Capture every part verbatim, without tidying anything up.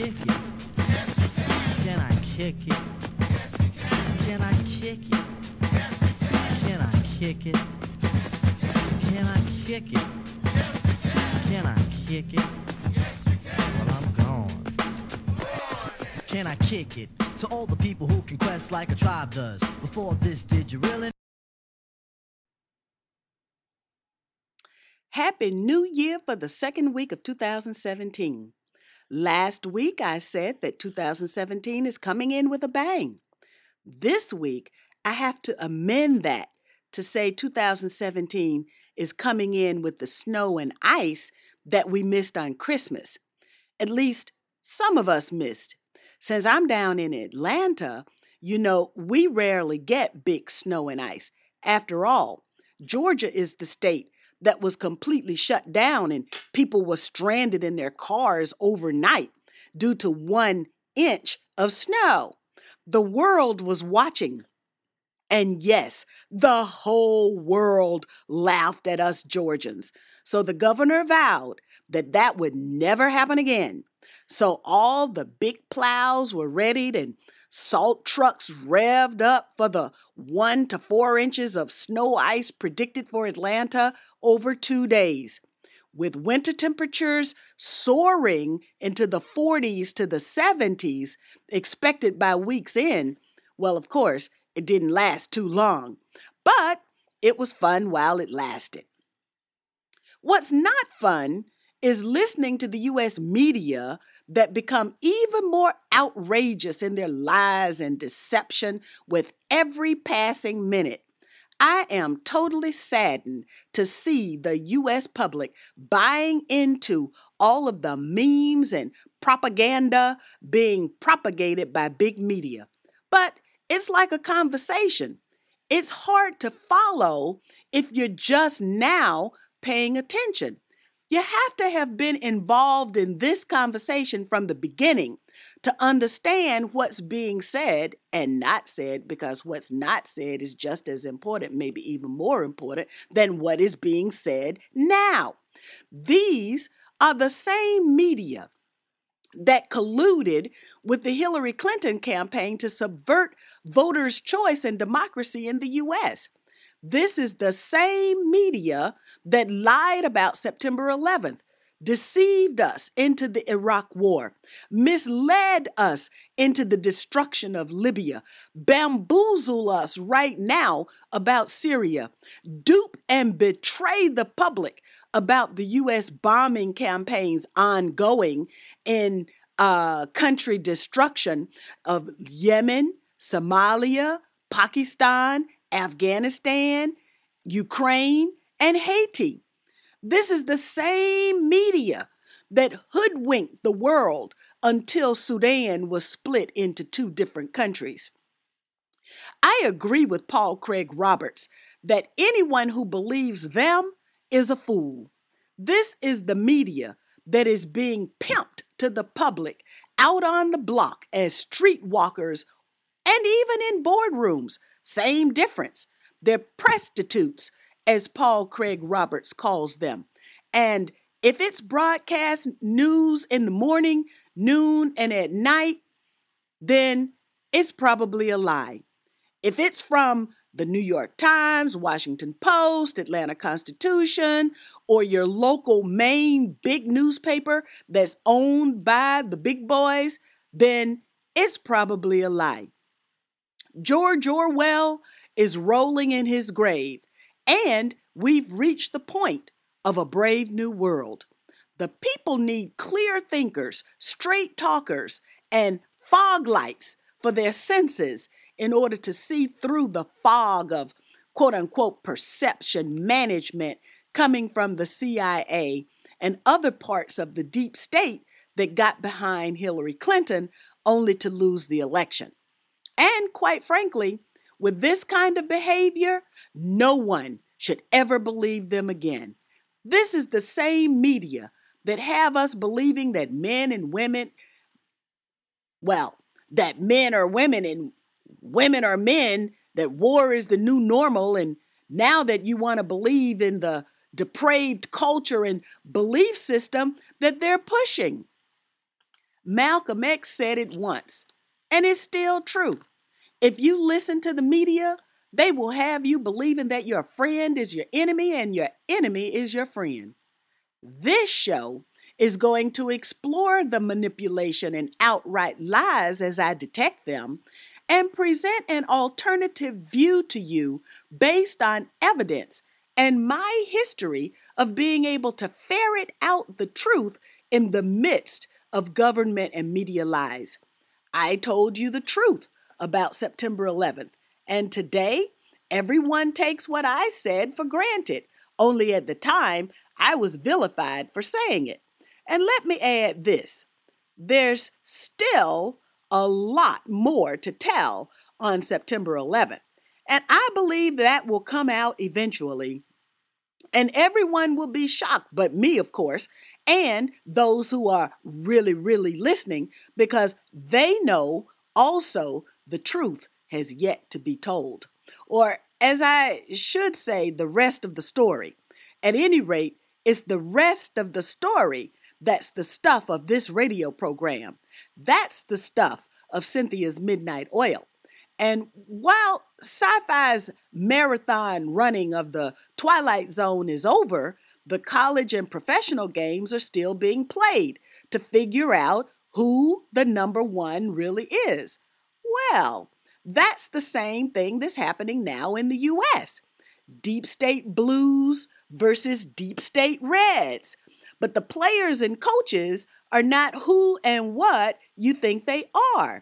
kick it? Can I kick it? Can I kick it? Can I kick it? Can I kick it? Can I kick it? Well, I'm gone. Can I kick it? To all the people who can quest like a tribe does. Before this, did you really? Happy New Year for the second week of two thousand seventeen. Last week I said that two thousand seventeen is coming in with a bang. This week I have to amend that to say two thousand seventeen is coming in with the snow and ice that we missed on Christmas. At least some of us missed. Since I'm down in Atlanta, you know, we rarely get big snow and ice. After all, Georgia is the state that was completely shut down and people were stranded in their cars overnight due to one inch of snow. The world was watching. And yes, the whole world laughed at us Georgians. So the governor vowed that that would never happen again. So all the big plows were readied and salt trucks revved up for the one to four inches of snow ice predicted for Atlanta over two days. With winter temperatures soaring into the forties to the seventies expected by week's end, well, of course, it didn't last too long, but it was fun while it lasted. What's not fun is listening to the U S media that become even more outrageous in their lies and deception with every passing minute. I am totally saddened to see the U S public buying into all of the memes and propaganda being propagated by big media. But it's like a conversation. It's hard to follow if you're just now paying attention. You have to have been involved in this conversation from the beginning to understand what's being said and not said, because what's not said is just as important, maybe even more important than what is being said now. These are the same media that colluded with the Hillary Clinton campaign to subvert voters' choice and democracy in the U S. This is the same media that lied about September eleventh, deceived us into the Iraq War, misled us into the destruction of Libya, bamboozle us right now about Syria, dupe and betray the public about the U S bombing campaigns ongoing in uh, country destruction of Yemen, Somalia, Pakistan, Afghanistan, Ukraine, and Haiti. This is the same media that hoodwinked the world until Sudan was split into two different countries. I agree with Paul Craig Roberts that anyone who believes them is a fool. This is the media that is being pimped to the public out on the block as streetwalkers and even in boardrooms. Same difference. They're prostitutes, as Paul Craig Roberts calls them. And if it's broadcast news in the morning, noon, and at night, then it's probably a lie. If it's from the New York Times, Washington Post, Atlanta Constitution, or your local main big newspaper that's owned by the big boys, then it's probably a lie. George Orwell is rolling in his grave, and we've reached the point of a brave new world. The people need clear thinkers, straight talkers, and fog lights for their senses in order to see through the fog of quote-unquote perception management coming from the C I A and other parts of the deep state that got behind Hillary Clinton only to lose the election. And quite frankly, with this kind of behavior, no one should ever believe them again. This is the same media that have us believing that men and women, well, that men are women and women are men, that war is the new normal, and now that you want to believe in the depraved culture and belief system that they're pushing. Malcolm X said it once, and it's still true. If you listen to the media, they will have you believing that your friend is your enemy and your enemy is your friend. This show is going to explore the manipulation and outright lies as I detect them and present an alternative view to you based on evidence and my history of being able to ferret out the truth in the midst of government and media lies. I told you the truth about September eleventh, and today everyone takes what I said for granted, only at the time I was vilified for saying it. And let me add this, there's still a lot more to tell on September eleventh, and I believe that will come out eventually. And everyone will be shocked, but me, of course, and those who are really, really listening, because they know also the truth has yet to be told. Or, as I should say, the rest of the story. At any rate, it's the rest of the story that's the stuff of this radio program. That's the stuff of Cynthia's Midnight Oil. And while sci-fi's marathon running of the Twilight Zone is over, the college and professional games are still being played to figure out who the number one really is. Well, that's the same thing that's happening now in the U S. Deep State Blues versus Deep State Reds. But the players and coaches are not who and what you think they are.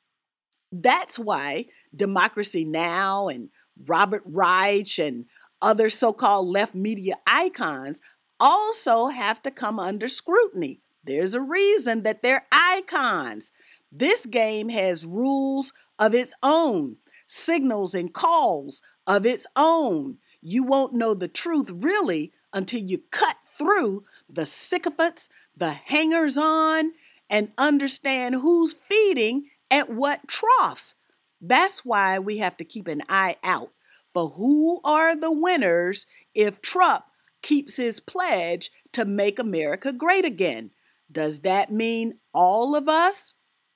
That's why Democracy Now! And Robert Reich and other so-called left media icons also have to come under scrutiny. There's a reason that they're icons. This game has rules of its own, signals and calls of its own. You won't know the truth really until you cut through the sycophants, the hangers-on, and understand who's feeding at what troughs. That's why we have to keep an eye out for who are the winners if Trump keeps his pledge to make America great again. Does that mean all of us?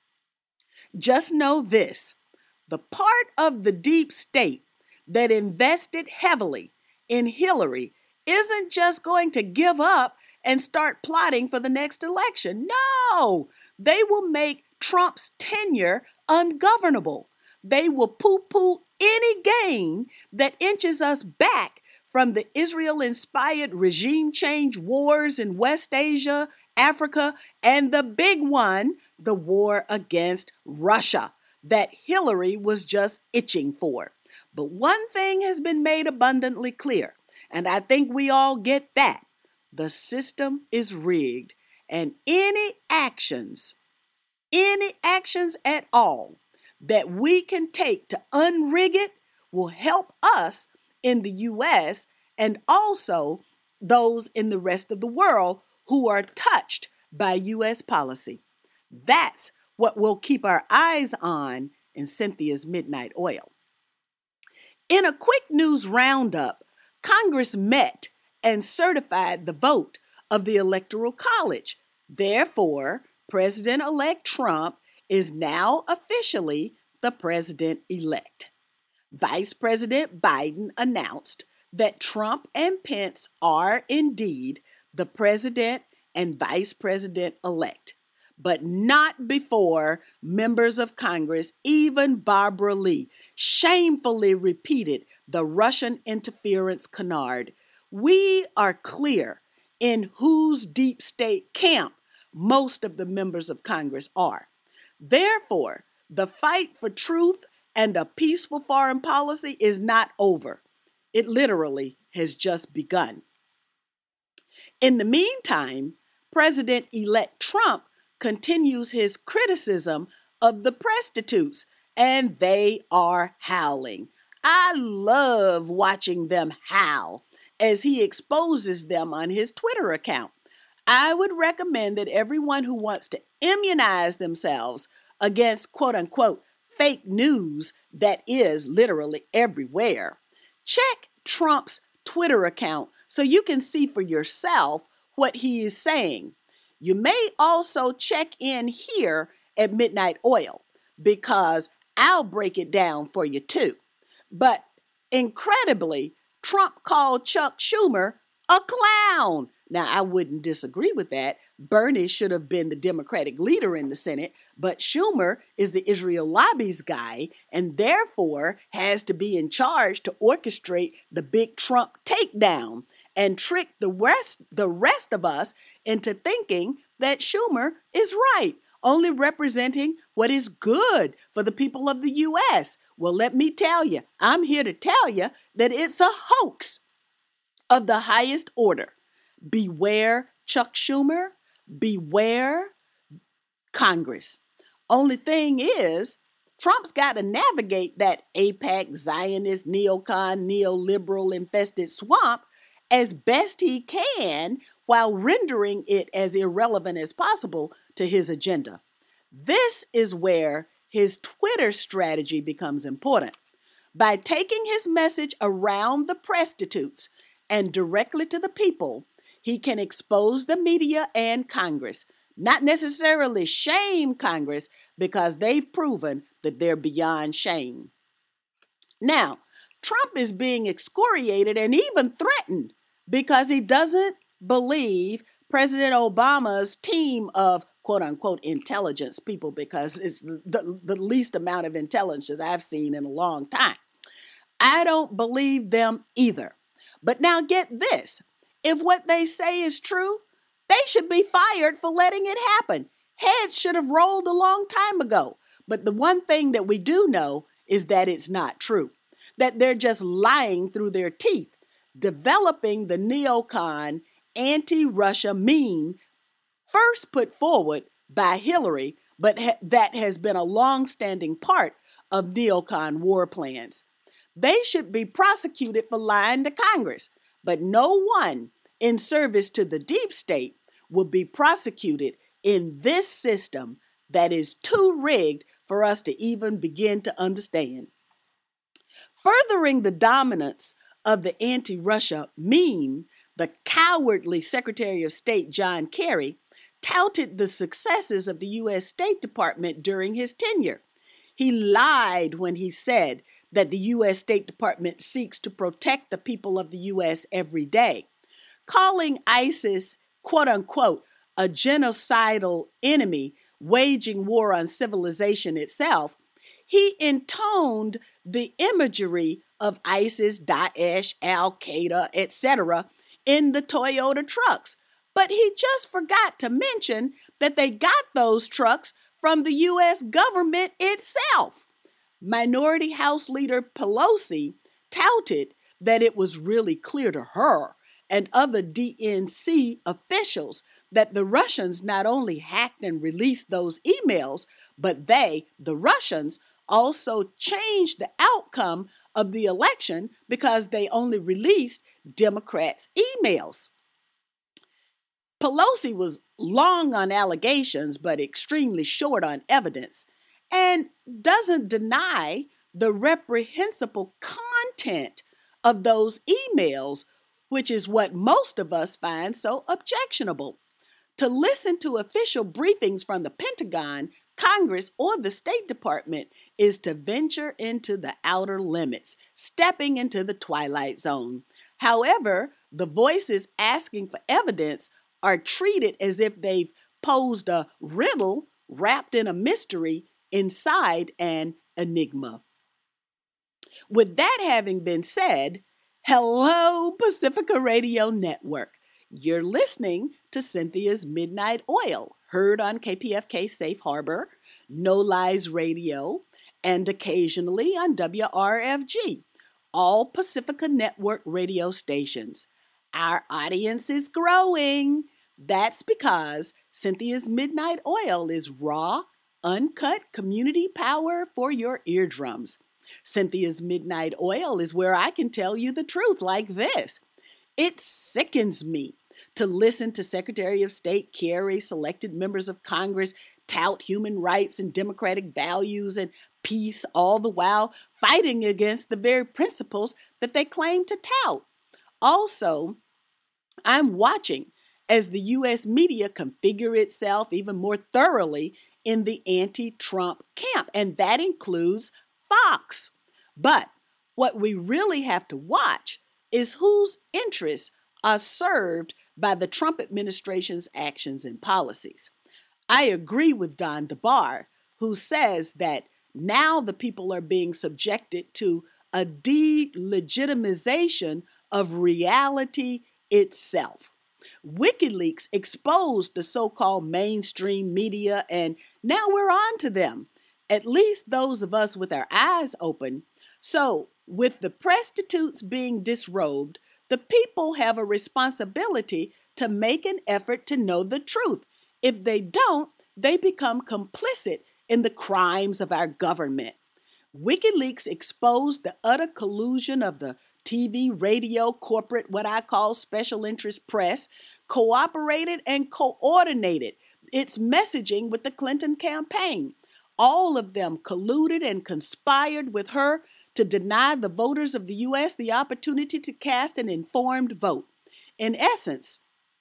Just know this, the part of the deep state that invested heavily in Hillary isn't just going to give up and start plotting for the next election. No, they will make Trump's tenure ungovernable. They will poo-poo any gain that inches us back from the Israel-inspired regime change wars in West Asia, Africa, and the big one, the war against Russia, that Hillary was just itching for. But one thing has been made abundantly clear, and I think we all get that. The system is rigged, and any actions, any actions at all that we can take to unrig it will help us in the U S and also those in the rest of the world who are touched by U S policy. That's what we'll keep our eyes on in Cynthia's Midnight Oil. In a quick news roundup, Congress met and certified the vote of the Electoral College. Therefore, President-elect Trump is now officially the president-elect. Vice President Biden announced that Trump and Pence are indeed the president and vice president-elect, but not before members of Congress, even Barbara Lee, shamefully repeated the Russian interference canard. We are clear in whose deep state camp most of the members of Congress are. Therefore, the fight for truth and a peaceful foreign policy is not over. It literally has just begun. In the meantime, President-elect Trump continues his criticism of the prostitutes, and they are howling. I love watching them howl as he exposes them on his Twitter account. I would recommend that everyone who wants to immunize themselves against quote-unquote fake news that is literally everywhere, check Trump's Twitter account so you can see for yourself what he is saying. You may also check in here at Midnight Oil because I'll break it down for you too. But incredibly, Trump called Chuck Schumer a clown. Now, I wouldn't disagree with that. Bernie should have been the Democratic leader in the Senate, but Schumer is the Israel lobby's guy and therefore has to be in charge to orchestrate the big Trump takedown and trick the rest, the rest of us into thinking that Schumer is right, only representing what is good for the people of the U S. Well, let me tell you, I'm here to tell you that it's a hoax of the highest order. Beware Chuck Schumer, beware Congress. Only thing is, Trump's got to navigate that AIPAC, Zionist, neocon, neoliberal infested swamp as best he can while rendering it as irrelevant as possible to his agenda. This is where his Twitter strategy becomes important. By taking his message around the prostitutes and directly to the people, he can expose the media and Congress, not necessarily shame Congress because they've proven that they're beyond shame. Now, Trump is being excoriated and even threatened because he doesn't believe President Obama's team of quote unquote intelligence people, because it's the, the, the least amount of intelligence that I've seen in a long time. I don't believe them either. But now get this. If what they say is true, they should be fired for letting it happen. Heads should have rolled a long time ago. But the one thing that we do know is that it's not true, that they're just lying through their teeth, developing the neocon anti-Russia meme first put forward by Hillary, but ha- that has been a long-standing part of neocon war plans. They should be prosecuted for lying to Congress, but no one in service to the deep state will be prosecuted in this system that is too rigged for us to even begin to understand. Furthering the dominance of the anti-Russia meme, the cowardly Secretary of State John Kerry touted the successes of the U S State Department during his tenure. He lied when he said that the U S State Department seeks to protect the people of the U S every day. Calling ISIS, quote unquote, a genocidal enemy waging war on civilization itself, he intoned the imagery of ISIS, Daesh, Al-Qaeda, et cetera in the Toyota trucks. But he just forgot to mention that they got those trucks from the U S government itself. Minority House Leader Pelosi touted that it was really clear to her and other D N C officials that the Russians not only hacked and released those emails, but they, the Russians, also changed the outcome of the election because they only released Democrats' emails. Pelosi was long on allegations, but extremely short on evidence, and doesn't deny the reprehensible content of those emails, which is what most of us find so objectionable. To listen to official briefings from the Pentagon, Congress, or the State Department is to venture into the outer limits, stepping into the twilight zone. However, the voices asking for evidence are treated as if they've posed a riddle wrapped in a mystery inside an enigma. With that having been said, hello, Pacifica Radio Network. You're listening to Cynthia's Midnight Oil, heard on K P F K Safe Harbor, No Lies Radio, and occasionally on W R F G, all Pacifica Network radio stations. Our audience is growing. That's because Cynthia's Midnight Oil is raw, uncut community power for your eardrums. Cynthia's Midnight Oil is where I can tell you the truth like this. It sickens me to listen to Secretary of State Kerry, selected members of Congress tout human rights and democratic values and peace, all the while fighting against the very principles that they claim to tout. Also, I'm watching as the U S media configure itself even more thoroughly in the anti-Trump camp, and that includes Fox. But what we really have to watch is whose interests are served by the Trump administration's actions and policies. I agree with Don DeBar, who says that now the people are being subjected to a delegitimization of reality itself. WikiLeaks exposed the so-called mainstream media, and now we're on to them, at least those of us with our eyes open. So, with the prostitutes being disrobed, the people have a responsibility to make an effort to know the truth. If they don't, they become complicit in the crimes of our government. WikiLeaks exposed the utter collusion of the T V, radio, corporate, what I call special interest press, cooperated and coordinated its messaging with the Clinton campaign. All of them colluded and conspired with her to deny the voters of the U S the opportunity to cast an informed vote. In essence,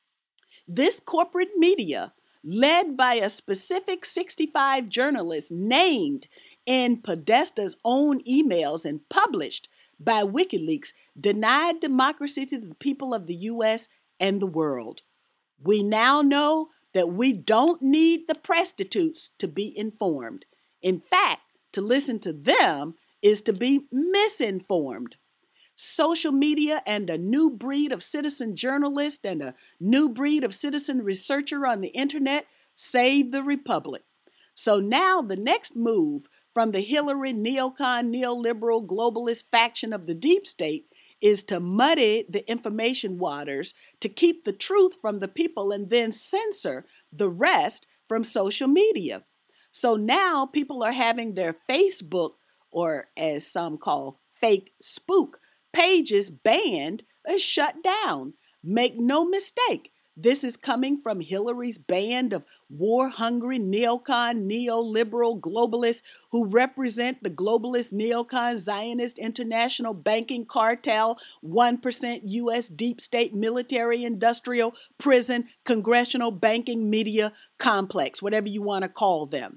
this corporate media, led by a specific sixty-five journalists named in Podesta's own emails and published by WikiLeaks, denied democracy to the people of the U S and the world. We now know that we don't need the prostitutes to be informed. In fact, to listen to them is to be misinformed. Social media and a new breed of citizen journalist and a new breed of citizen researcher on the internet saved the republic. So now the next move from the Hillary neocon, neoliberal, globalist faction of the deep state is to muddy the information waters to keep the truth from the people and then censor the rest from social media. So now people are having their Facebook, or as some call fake spook, pages banned and shut down. Make no mistake, this is coming from Hillary's band of war-hungry neocon, neoliberal globalists who represent the globalist neocon Zionist international banking cartel, one percent U S deep state military industrial prison congressional banking media complex, whatever you want to call them.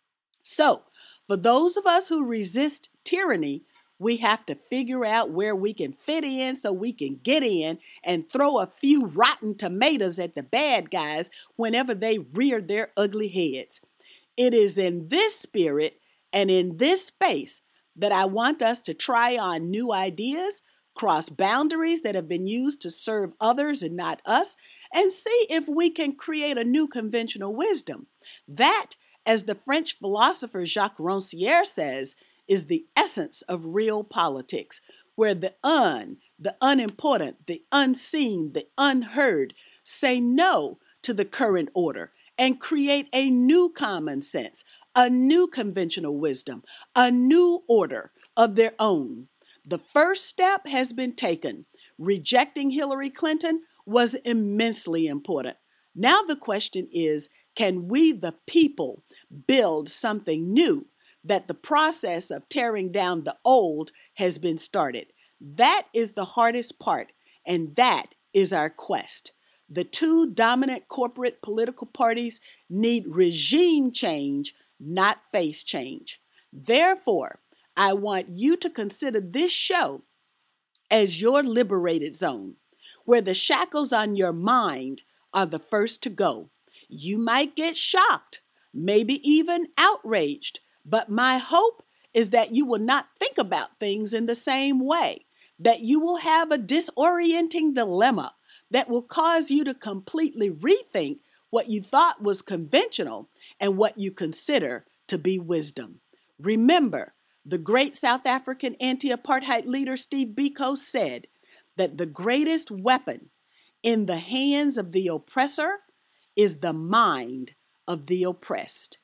So, for those of us who resist tyranny, we have to figure out where we can fit in so we can get in and throw a few rotten tomatoes at the bad guys whenever they rear their ugly heads. It is in this spirit and in this space that I want us to try on new ideas, cross boundaries that have been used to serve others and not us, and see if we can create a new conventional wisdom. That, as the French philosopher Jacques Rancière says, is the essence of real politics, where the un, the unimportant, the unseen, the unheard say no to the current order and create a new common sense, a new conventional wisdom, a new order of their own. The first step has been taken. Rejecting Hillary Clinton was immensely important. Now the question is, can we, the people, build something new? That the process of tearing down the old has been started. That is the hardest part, and that is our quest. The two dominant corporate political parties need regime change, not face change. Therefore, I want you to consider this show as your liberated zone, where the shackles on your mind are the first to go. You might get shocked, maybe even outraged, but my hope is that you will not think about things in the same way, that you will have a disorienting dilemma that will cause you to completely rethink what you thought was conventional and what you consider to be wisdom. Remember, the great South African anti-apartheid leader Steve Biko said that the greatest weapon in the hands of the oppressor is the mind of the oppressed.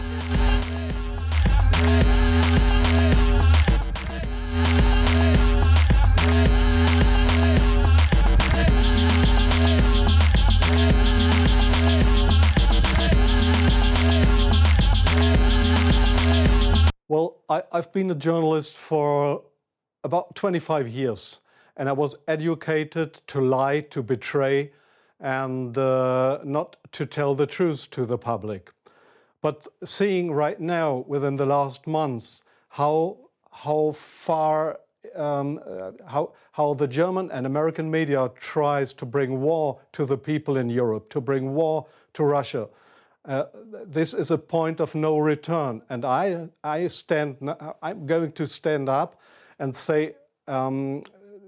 Well, I, I've been a journalist for about twenty-five years, and I was educated to lie, to betray, and uh, not to tell the truth to the public. But seeing right now, within the last months, how how far um, uh, how how the German and American media tries to bring war to the people in Europe, to bring war to Russia, uh, this is a point of no return. And I I stand I'm going to stand up and say um,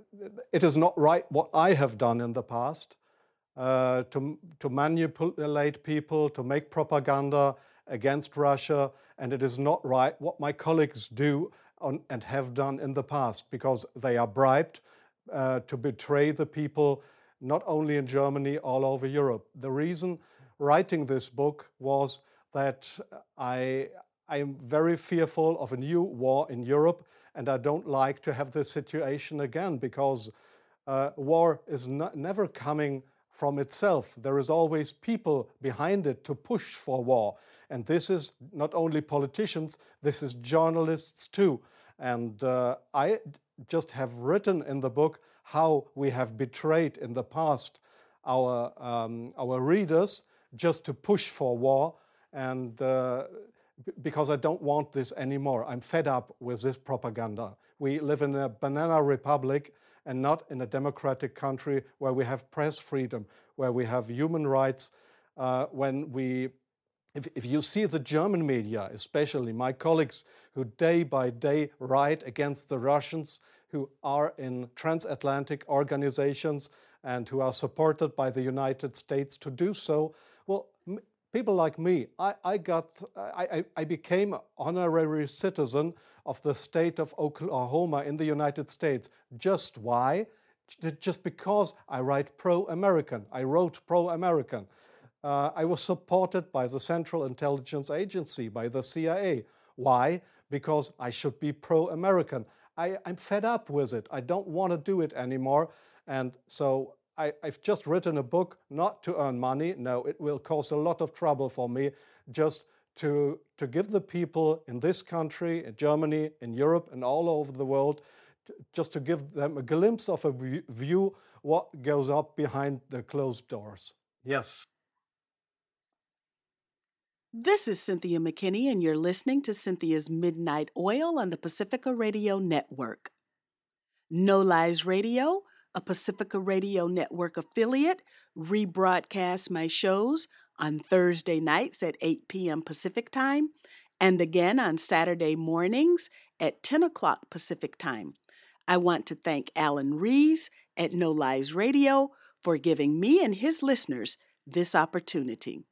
it is not right what I have done in the past, uh, to to manipulate people, to make propaganda against Russia, and it is not right what my colleagues do on, and have done in the past, because they are bribed uh, to betray the people, not only in Germany, all over Europe. The reason writing this book was that I I am very fearful of a new war in Europe, and I don't like to have this situation again, because uh, war is not, never coming from itself. There is always people behind it to push for war. And this is not only politicians, this is journalists too. And uh, I just have written in the book how we have betrayed in the past our, um, our readers just to push for war, and uh, because I don't want this anymore. I'm fed up with this propaganda. We live in a banana republic and not in a democratic country where we have press freedom, where we have human rights. Uh, when we, if, if you see the German media, especially my colleagues who day by day write against the Russians, who are in transatlantic organizations and who are supported by the United States to do so, well, m- people like me, I, I got, I, I, I became an honorary citizen of the state of Oklahoma in the United States. Just why? Just because I write pro-American. I wrote pro-American. Uh, I was supported by the Central Intelligence Agency, by the C I A. Why? Because I should be pro-American. I, I'm fed up with it. I don't want to do it anymore. And so I, I've just written a book not to earn money. No, it will cause a lot of trouble for me, just to, to give the people in this country, in Germany, in Europe, and all over the world, t- just to give them a glimpse of a v- view what goes up behind the closed doors. Yes. This is Cynthia McKinney, and you're listening to Cynthia's Midnight Oil on the Pacifica Radio Network. No Lies Radio, a Pacifica Radio Network affiliate, rebroadcasts my shows on Thursday nights at eight p.m. Pacific Time and again on Saturday mornings at ten o'clock Pacific Time. I want to thank Alan Rees at No Lies Radio for giving me and his listeners this opportunity.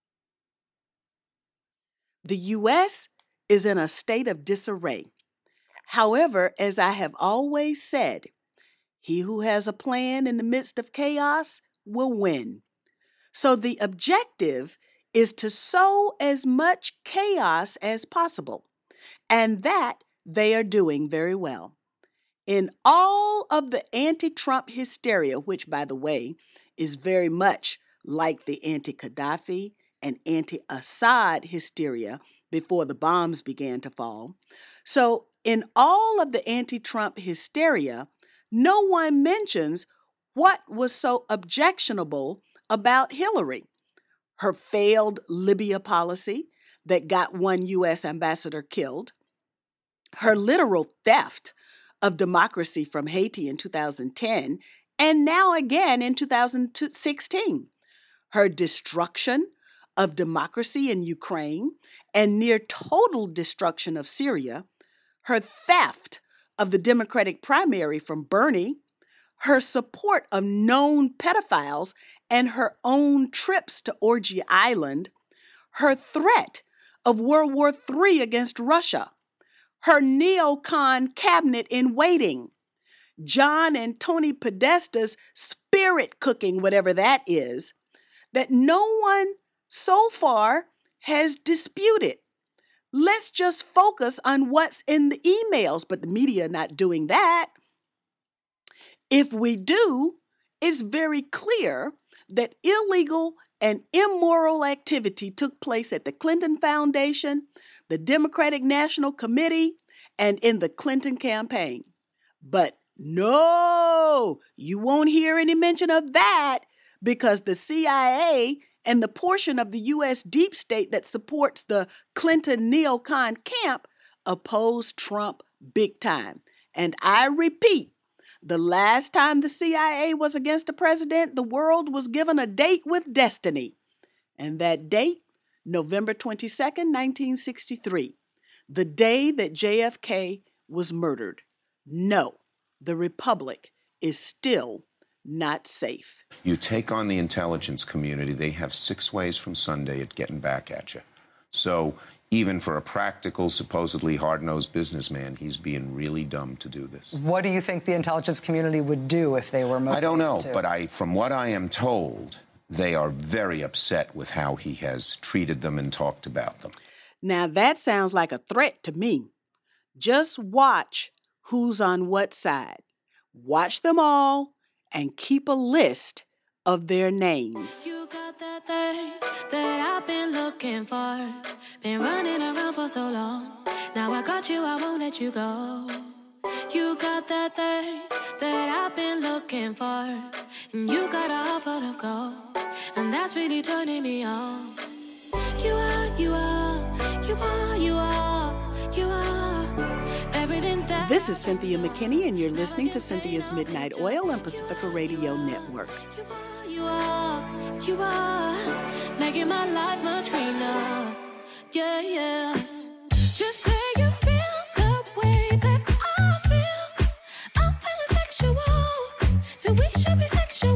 The U S is in a state of disarray. However, as I have always said, he who has a plan in the midst of chaos will win. So the objective is to sow as much chaos as possible, and that they are doing very well. In all of the anti-Trump hysteria, which, by the way, is very much like the anti-Gaddafi and anti-Assad hysteria before the bombs began to fall. So in all of the anti-Trump hysteria, no one mentions what was so objectionable about Hillary. Her failed Libya policy that got one U S ambassador killed, her literal theft of democracy from Haiti in two thousand ten, and now again in two thousand sixteen, her destruction of democracy in Ukraine and near total destruction of Syria, her theft of the Democratic primary from Bernie, her support of known pedophiles and her own trips to Orgy Island, her threat of World War Three against Russia, her neocon cabinet in waiting, John and Tony Podesta's spirit cooking, whatever that is, that no one so far has disputed. Let's just focus on what's in the emails, but the media are not doing that. If we do, it's very clear that illegal and immoral activity took place at the Clinton Foundation, the Democratic National Committee, and in the Clinton campaign. But no, you won't hear any mention of that because the C I A and the portion of the U S deep state that supports the Clinton neocon camp oppose Trump big time. And I repeat, the last time the C I A was against a president, the world was given a date with destiny. And that date, November twenty-second, nineteen sixty-three, the day that J F K was murdered. No, the Republic is still not safe. You take on the intelligence community, they have six ways from Sunday at getting back at you. So even for a practical, supposedly hard-nosed businessman, he's being really dumb to do this. What do you think the intelligence community would do if they were motivated? I don't know, to? but I, from what I am told, they are very upset with how he has treated them and talked about them. Now that sounds like a threat to me. Just watch who's on what side. Watch them all and keep a list of their names. You got that thing that I've been looking for. Been running around for so long. Now I got you, I won't let you go. You got that thing that I've been looking for. And you got a heart full of gold. And that's really turning me on. You are, you are, you are, you are, you are everything that. This is Cynthia McKinney, and you're listening to Cynthia's Midnight Oil on Pacifica Radio Network. You are, you are, you are making my life much greener. Yeah, yes. Just say you feel the way that I feel. I'm feeling sexual, so we should be sexual.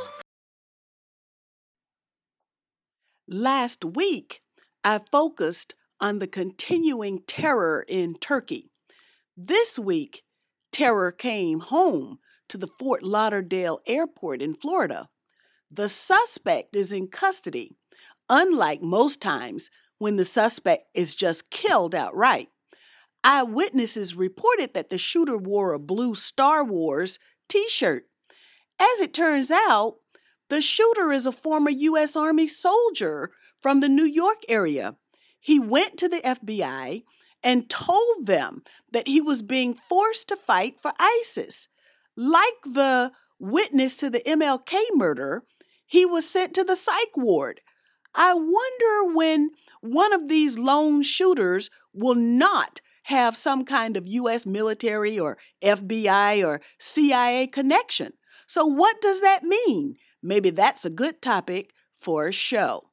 Last week, I focused on the continuing terror in Turkey. This week, terror came home to the Fort Lauderdale Airport in Florida. The suspect is in custody, unlike most times when the suspect is just killed outright. Eyewitnesses reported that the shooter wore a blue Star Wars t-shirt. As it turns out, the shooter is a former U S Army soldier from the New York area. He went to the F B I and told them that he was being forced to fight for ISIS. Like the witness to the M L K murder, he was sent to the psych ward. I wonder when one of these lone shooters will not have some kind of U S military or F B I or C I A connection. So what does that mean? Maybe that's a good topic for a show.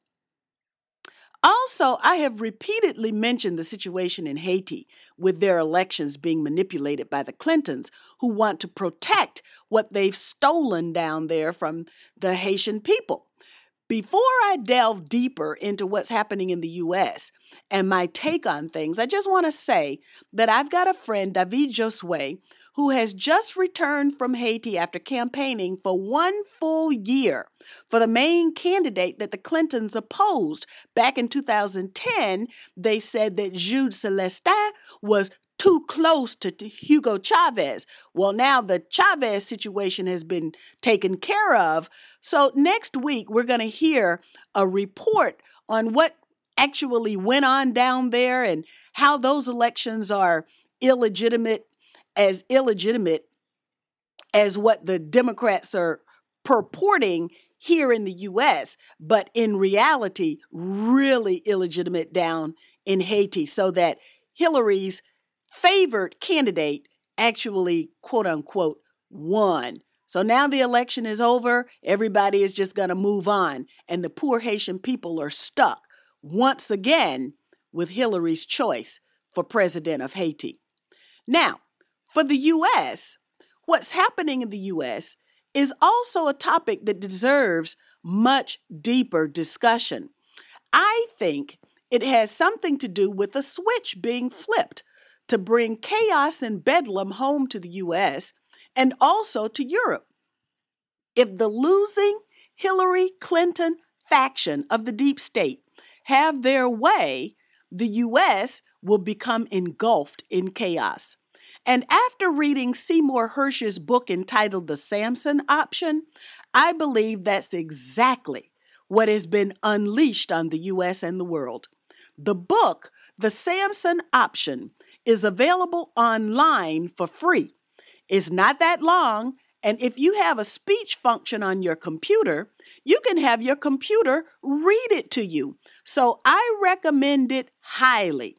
Also, I have repeatedly mentioned the situation in Haiti with their elections being manipulated by the Clintons, who want to protect what they've stolen down there from the Haitian people. Before I delve deeper into what's happening in the U S and my take on things, I just want to say that I've got a friend, David Josue, who has just returned from Haiti after campaigning for one full year for the main candidate that the Clintons opposed. Back in two thousand ten, they said that Jude Celestin was too close to Hugo Chavez. Well, now the Chavez situation has been taken care of. So next week, we're going to hear a report on what actually went on down there and how those elections are illegitimate, as illegitimate as what the Democrats are purporting here in the U S, but in reality, really illegitimate down in Haiti, so that Hillary's favored candidate actually, quote unquote, won. So now the election is over. Everybody is just going to move on. And the poor Haitian people are stuck once again with Hillary's choice for president of Haiti. Now, for the U S, what's happening in the U S is also a topic that deserves much deeper discussion. I think it has something to do with a switch being flipped to bring chaos and bedlam home to the U S and also to Europe. If the losing Hillary Clinton faction of the deep state have their way, the U S will become engulfed in chaos. And after reading Seymour Hersh's book entitled The Samson Option, I believe that's exactly what has been unleashed on the U S and the world. The book, The Samson Option, is available online for free. It's not that long, And if you have a speech function on your computer, you can have your computer read it to you. So I recommend it highly.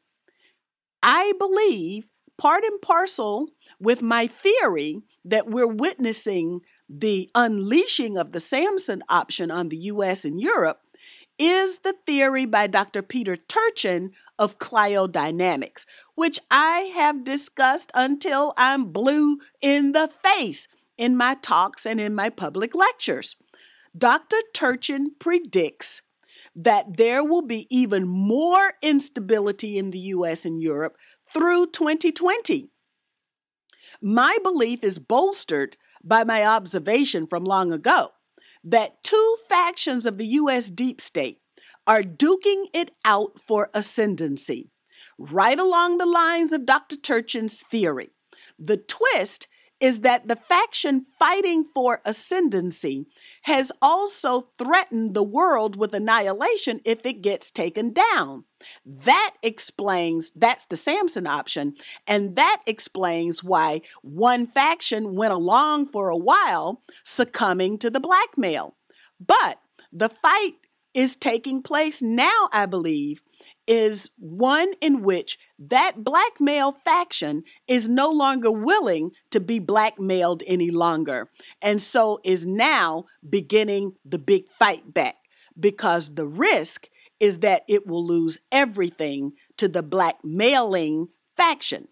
I believe, part and parcel with my theory that we're witnessing the unleashing of the Samson option on the U S and Europe, is the theory by Doctor Peter Turchin of cryodynamics, which I have discussed until I'm blue in the face in my talks and in my public lectures. Doctor Turchin predicts that there will be even more instability in the U S and Europe through twenty twenty. My belief is bolstered by my observation from long ago that two factions of the U S deep state are duking it out for ascendancy, right along the lines of Doctor Turchin's theory. The twist is that the faction fighting for ascendancy has also threatened the world with annihilation if it gets taken down. That explains, that's the Samson option, and that explains why one faction went along for a while, succumbing to the blackmail. But the fight is taking place now, I believe, is one in which that blackmail faction is no longer willing to be blackmailed any longer, and so is now beginning the big fight back, because the risk is that it will lose everything to the blackmailing faction.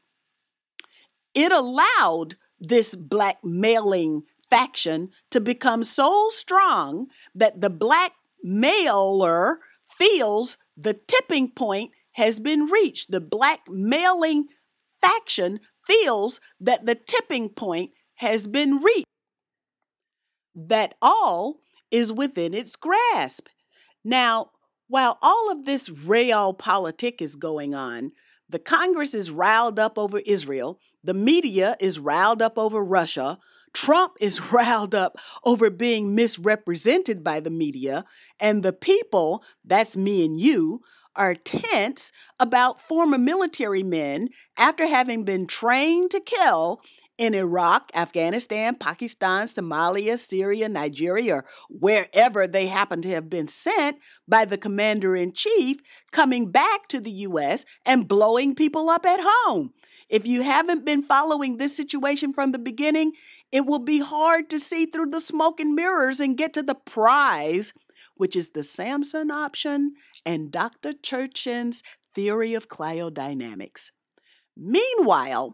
It allowed this blackmailing faction to become so strong that the blackmailer feels the tipping point has been reached. The blackmailing faction feels that the tipping point has been reached, that all is within its grasp. Now, while all of this realpolitik is going on, the Congress is riled up over Israel, the media is riled up over Russia, Trump is riled up over being misrepresented by the media, and the people, that's me and you, are tense about former military men after having been trained to kill in Iraq, Afghanistan, Pakistan, Somalia, Syria, Nigeria, or wherever they happen to have been sent by the commander-in-chief, coming back to the U S and blowing people up at home. If you haven't been following this situation from the beginning, it will be hard to see through the smoke and mirrors and get to the prize, which is the Samson option and Doctor Turchin's theory of cryodynamics. Meanwhile,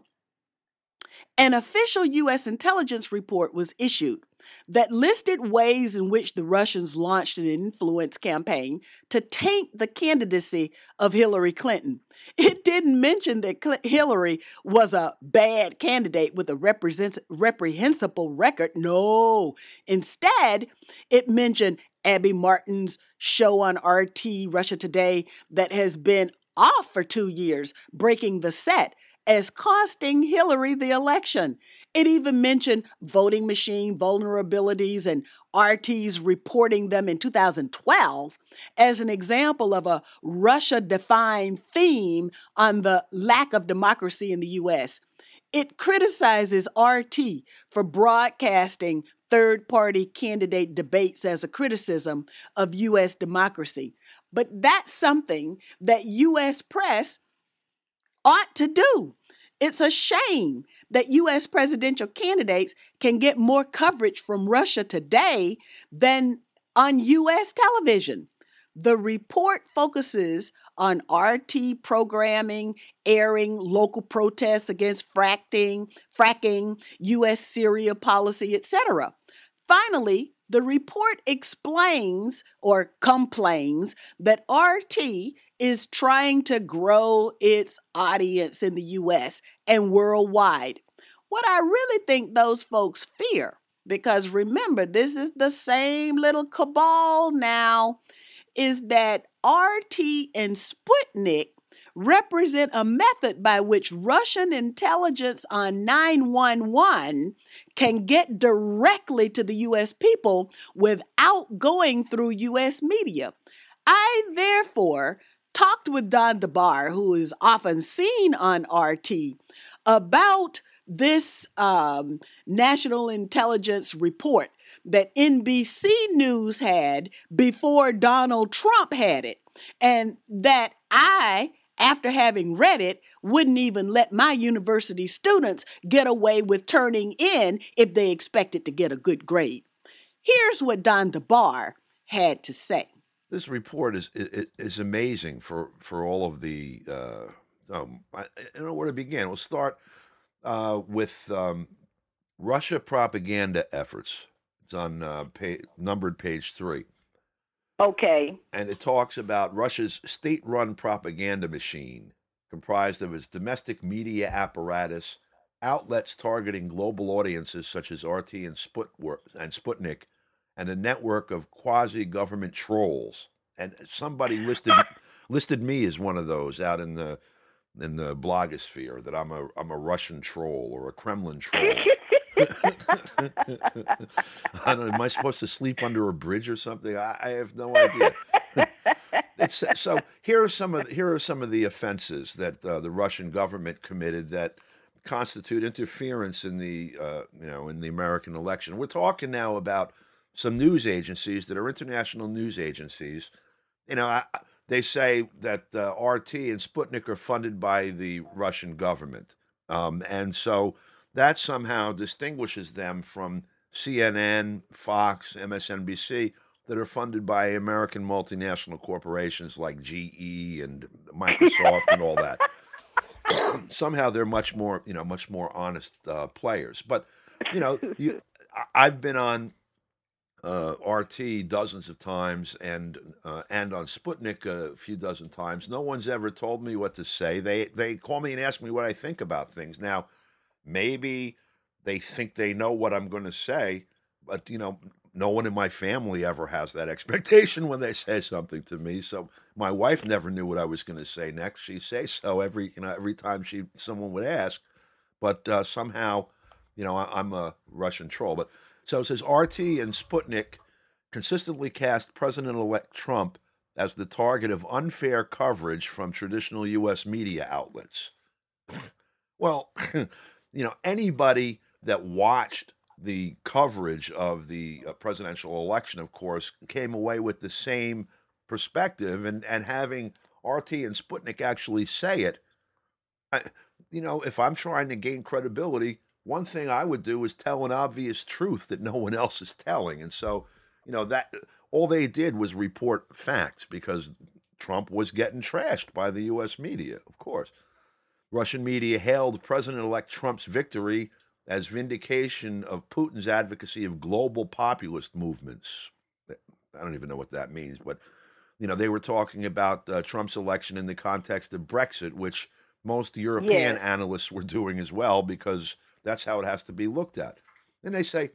an official U S intelligence report was issued that listed ways in which the Russians launched an influence campaign to taint the candidacy of Hillary Clinton. It didn't mention that Cl- Hillary was a bad candidate with a represent- reprehensible record. No. Instead, it mentioned Abby Martin's show on R T, Russia Today, that has been off for two years, breaking the set, as costing Hillary the election. It even mentioned voting machine vulnerabilities and R T's reporting them in two thousand twelve as an example of a Russia-defined theme on the lack of democracy in the U S. It criticizes R T for broadcasting third-party candidate debates as a criticism of U S democracy. But that's something that U S press ought to do. It's a shame that U S presidential candidates can get more coverage from Russia Today than on U S television. The report focuses on R T programming, airing local protests against fracking, fracking, U S Syria policy, et cetera. Finally, the report explains or complains that R T is trying to grow its audience in the U S and worldwide. What I really think those folks fear, because remember, this is the same little cabal now, is that R T and Sputnik represent a method by which Russian intelligence on nine one one can get directly to the U S people without going through U S media. I therefore talked with Don DeBar, who is often seen on R T, about this um, national intelligence report that N B C News had before Donald Trump had it, and that I, after having read it, wouldn't even let my university students get away with turning in if they expected to get a good grade. Here's what Don DeBar had to say. This report is is, is amazing for, for all of the, uh, um, I, I don't know where to begin. We'll start uh, with um, Russia propaganda efforts. It's on uh, page, numbered page three. Okay. And it talks about Russia's state-run propaganda machine, comprised of its domestic media apparatus, outlets targeting global audiences such as R T and, Sput- and Sputnik, and a network of quasi-government trolls. And somebody listed listed me as one of those out in the in the blogosphere, that I'm a I'm a Russian troll or a Kremlin troll. I don't know, am I supposed to sleep under a bridge or something? I, I have no idea. It's, so here are some of the, here are some of the offenses that uh, the Russian government committed that constitute interference in the uh, you know in the American election. We're talking now about some news agencies that are international news agencies. You know, I, they say that uh, R T and Sputnik are funded by the Russian government, um, and so that somehow distinguishes them from C N N, Fox, M S N B C, that are funded by American multinational corporations like G E and Microsoft and all that. Somehow they're much more, you know, much more honest uh, players. But, you know, you, I've been on uh, R T dozens of times and uh, and on Sputnik a few dozen times. No one's ever told me what to say. They they call me and ask me what I think about things. Now, maybe they think they know what I'm going to say, but, you know, no one in my family ever has that expectation when they say something to me. So my wife never knew what I was going to say next. She'd say so every, you know, every time she someone would ask. But uh, somehow, you know, I, I'm a Russian troll. But so it says R T and Sputnik consistently cast President-elect Trump as the target of unfair coverage from traditional U S media outlets. Well, you know, anybody that watched the coverage of the uh, presidential election, of course, came away with the same perspective, and, and having R T and Sputnik actually say it, I, you know, if I'm trying to gain credibility, one thing I would do is tell an obvious truth that no one else is telling. And so, you know, that all they did was report facts because Trump was getting trashed by the U S media, of course. Russian media hailed President-elect Trump's victory as vindication of Putin's advocacy of global populist movements. I don't even know what that means, but, you know, they were talking about uh, Trump's election in the context of Brexit, which most European Yes. analysts were doing as well, because that's how it has to be looked at. And they say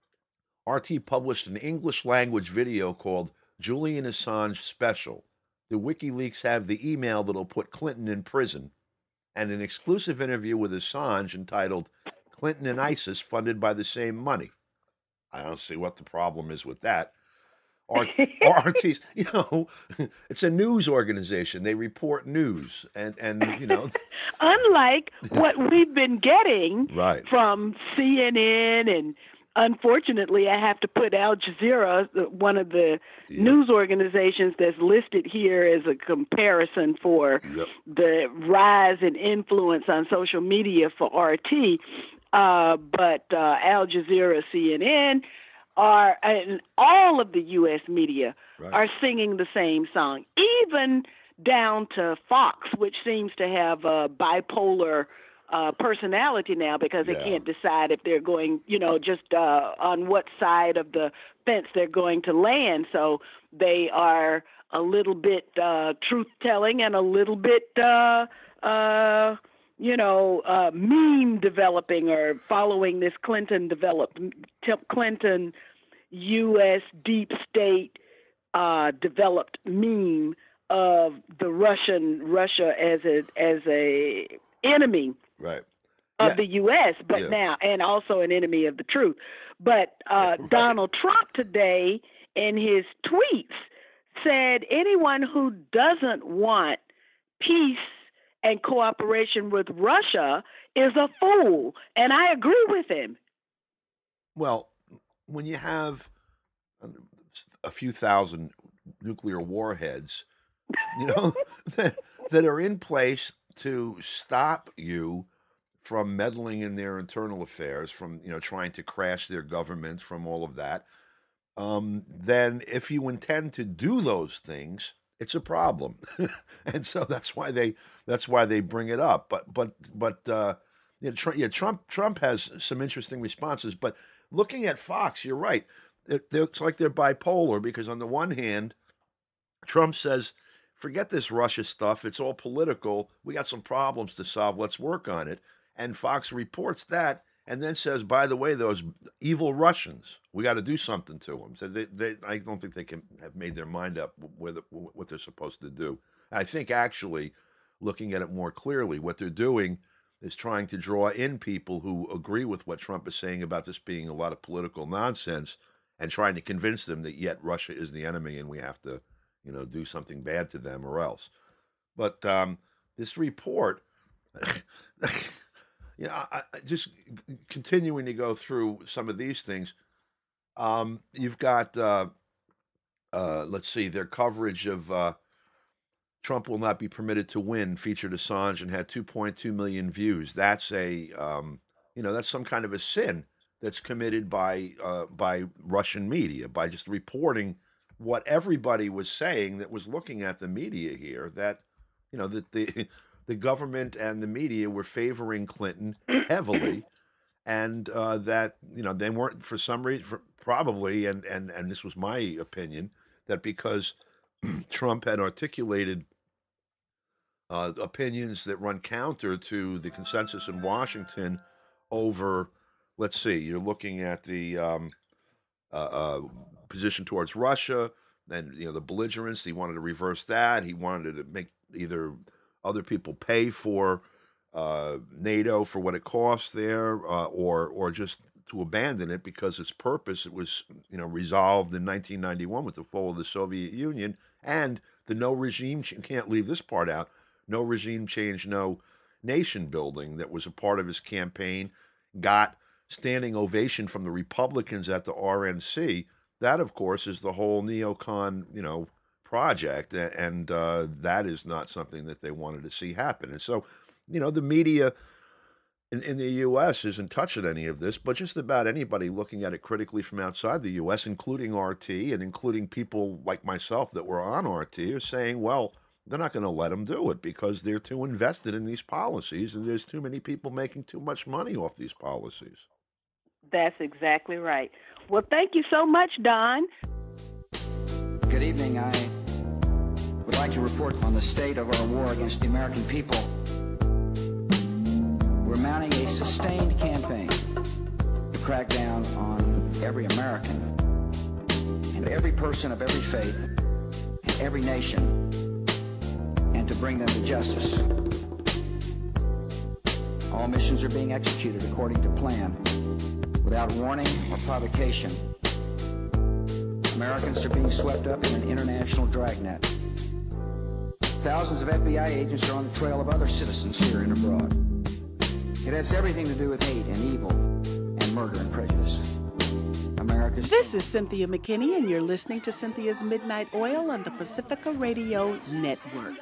R T published an English language video called Julian Assange Special. The WikiLeaks have the email that'll put Clinton in prison, and an exclusive interview with Assange entitled Clinton and ISIS funded by the same money. I don't see what the problem is with that. R- RT's, you know, it's a news organization. They report news, and, and you know. Unlike what we've been getting Right. from C N N, and unfortunately, I have to put Al Jazeera, one of the Yep. news organizations that's listed here as a comparison for Yep. the rise in influence on social media for R T. Uh, but uh, Al Jazeera, C N N, are and all of the U S media Right. are singing the same song, even down to Fox, which seems to have a bipolar uh, personality now because Yeah. they can't decide if they're going, you know, just uh, on what side of the fence they're going to land. So they are a little bit uh, truth-telling and a little bit, uh, uh, you know, uh, meme developing or following this Clinton developed Clinton U S deep state uh, developed meme of the Russian Russia as a as a enemy Right. of Yeah. the U S, but Yeah. now, and also an enemy of the truth. But uh, Right. Donald Trump today, in his tweets, said anyone who doesn't want peace and cooperation with Russia is a fool, and I agree with him. Well, when you have a few thousand nuclear warheads, you know, that, that are in place to stop you from meddling in their internal affairs, from, you know, trying to crash their government, from all of that, um, then if you intend to do those things, it's a problem. And so that's why they that's why they bring it up. But but but uh, yeah, Trump, yeah, Trump Trump has some interesting responses. But looking at Fox, you're right. It, it's like they're bipolar, because on the one hand, Trump says, forget this Russia stuff. It's all political. We got some problems to solve. Let's work on it. And Fox reports that and then says, by the way, those evil Russians, we got to do something to them. So they, they, I don't think they can have made their mind up with what they're supposed to do. I think actually, looking at it more clearly, what they're doing is trying to draw in people who agree with what Trump is saying about this being a lot of political nonsense, and trying to convince them that yet Russia is the enemy and we have to, you know, do something bad to them or else. But um, this report, you know, I, I just continuing to go through some of these things. Um, you've got, uh, uh, let's see, their coverage of uh, Trump will not be permitted to win featured Assange and had two point two million views. That's a, um, you know, that's some kind of a sin that's committed by uh, by Russian media, by just reporting what everybody was saying that was looking at the media here, that, you know, that the the government and the media were favoring Clinton heavily, and uh, that, you know, they weren't, for some reason, for, probably, and, and, and this was my opinion, that because Trump had articulated uh, opinions that run counter to the consensus in Washington over, let's see, you're looking at the um, uh, uh, position towards Russia, and, you know, the belligerence. He wanted to reverse that. He wanted to make either other people pay for uh, NATO for what it costs there, uh, or or just to abandon it because its purpose, it was, you know, resolved in nineteen ninety-one with the fall of the Soviet Union, and the no regime, ch- can't leave this part out, no regime change, no nation building that was a part of his campaign, got standing ovation from the Republicans at the R N C. That, of course, is the whole neocon, you know, project, and uh, that is not something that they wanted to see happen. And so, you know, the media in, in the U S isn't touching any of this, but just about anybody looking at it critically from outside the U S, including R T and including people like myself that were on R T, are saying, well, they're not going to let them do it because they're too invested in these policies, and there's too many people making too much money off these policies. That's exactly right. Well, thank you so much, Don. Good evening. I would like to report on the state of our war against the American people. We're mounting a sustained campaign to crack down on every American and every person of every faith and every nation, and to bring them to justice. All missions are being executed according to plan, without warning or provocation. Americans are being swept up in an international dragnet. Thousands of F B I agents are on the trail of other citizens here and abroad. It has everything to do with hate and evil and murder and prejudice. America's... This is Cynthia McKinney, and you're listening to Cynthia's Midnight Oil on the Pacifica Radio Network.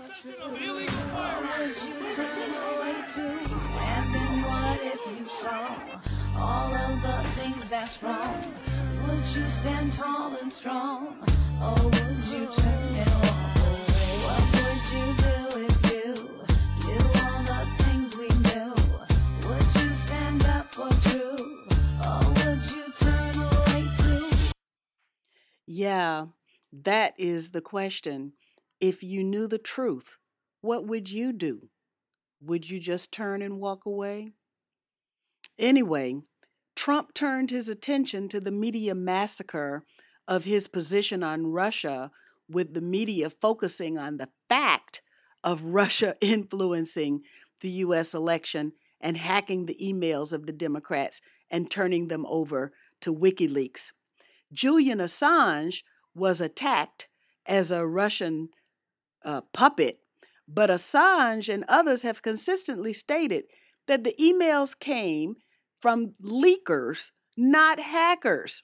All of the things that's wrong, would you stand tall and strong, or would you turn and walk away? What would you do if you knew all the things we knew? Would you stand up for truth, or would you turn away too? Yeah, that is the question. If you knew the truth, what would you do? Would you just turn and walk away? Anyway, Trump turned his attention to the media massacre of his position on Russia, with the media focusing on the fact of Russia influencing the U S election and hacking the emails of the Democrats and turning them over to WikiLeaks. Julian Assange was attacked as a Russian uh, puppet, but Assange and others have consistently stated that the emails came from leakers, not hackers.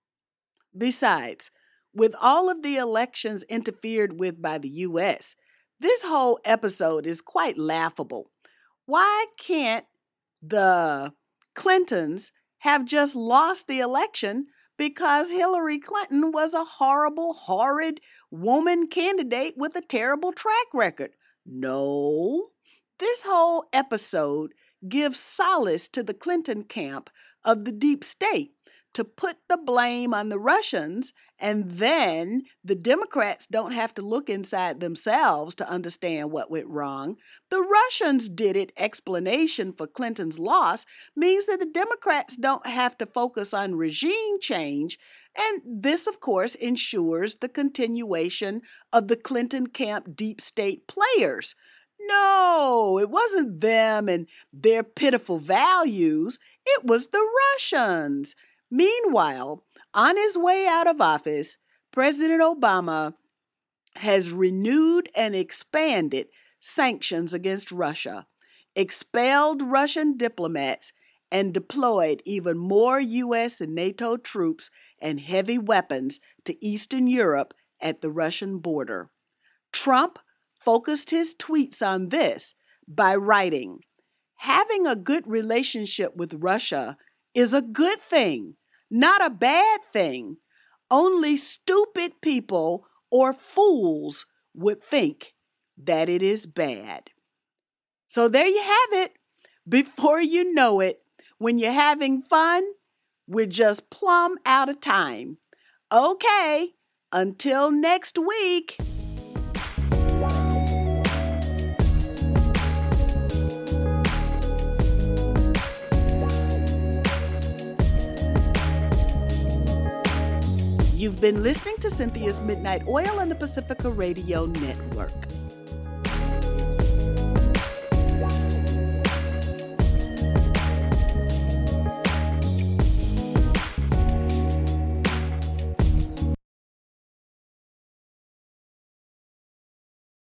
Besides, with all of the elections interfered with by the U S, this whole episode is quite laughable. Why can't the Clintons have just lost the election because Hillary Clinton was a horrible, horrid woman candidate with a terrible track record? No, this whole episode gives solace to the Clinton camp of the deep state to put the blame on the Russians, and then the Democrats don't have to look inside themselves to understand what went wrong. The Russians did it. Explanation for Clinton's loss means that the Democrats don't have to focus on regime change, and this, of course, ensures the continuation of the Clinton camp deep state players. No, it wasn't them and their pitiful values. It was the Russians. Meanwhile, on his way out of office, President Obama has renewed and expanded sanctions against Russia, expelled Russian diplomats, and deployed even more U S and NATO troops and heavy weapons to Eastern Europe at the Russian border. Trump focused his tweets on this by writing, "Having a good relationship with Russia is a good thing, not a bad thing. Only stupid people or fools would think that it is bad." So there you have it. Before you know it, when you're having fun, we're just plumb out of time. Okay, until next week. You've been listening to Cynthia's Midnight Oil on the Pacifica Radio Network.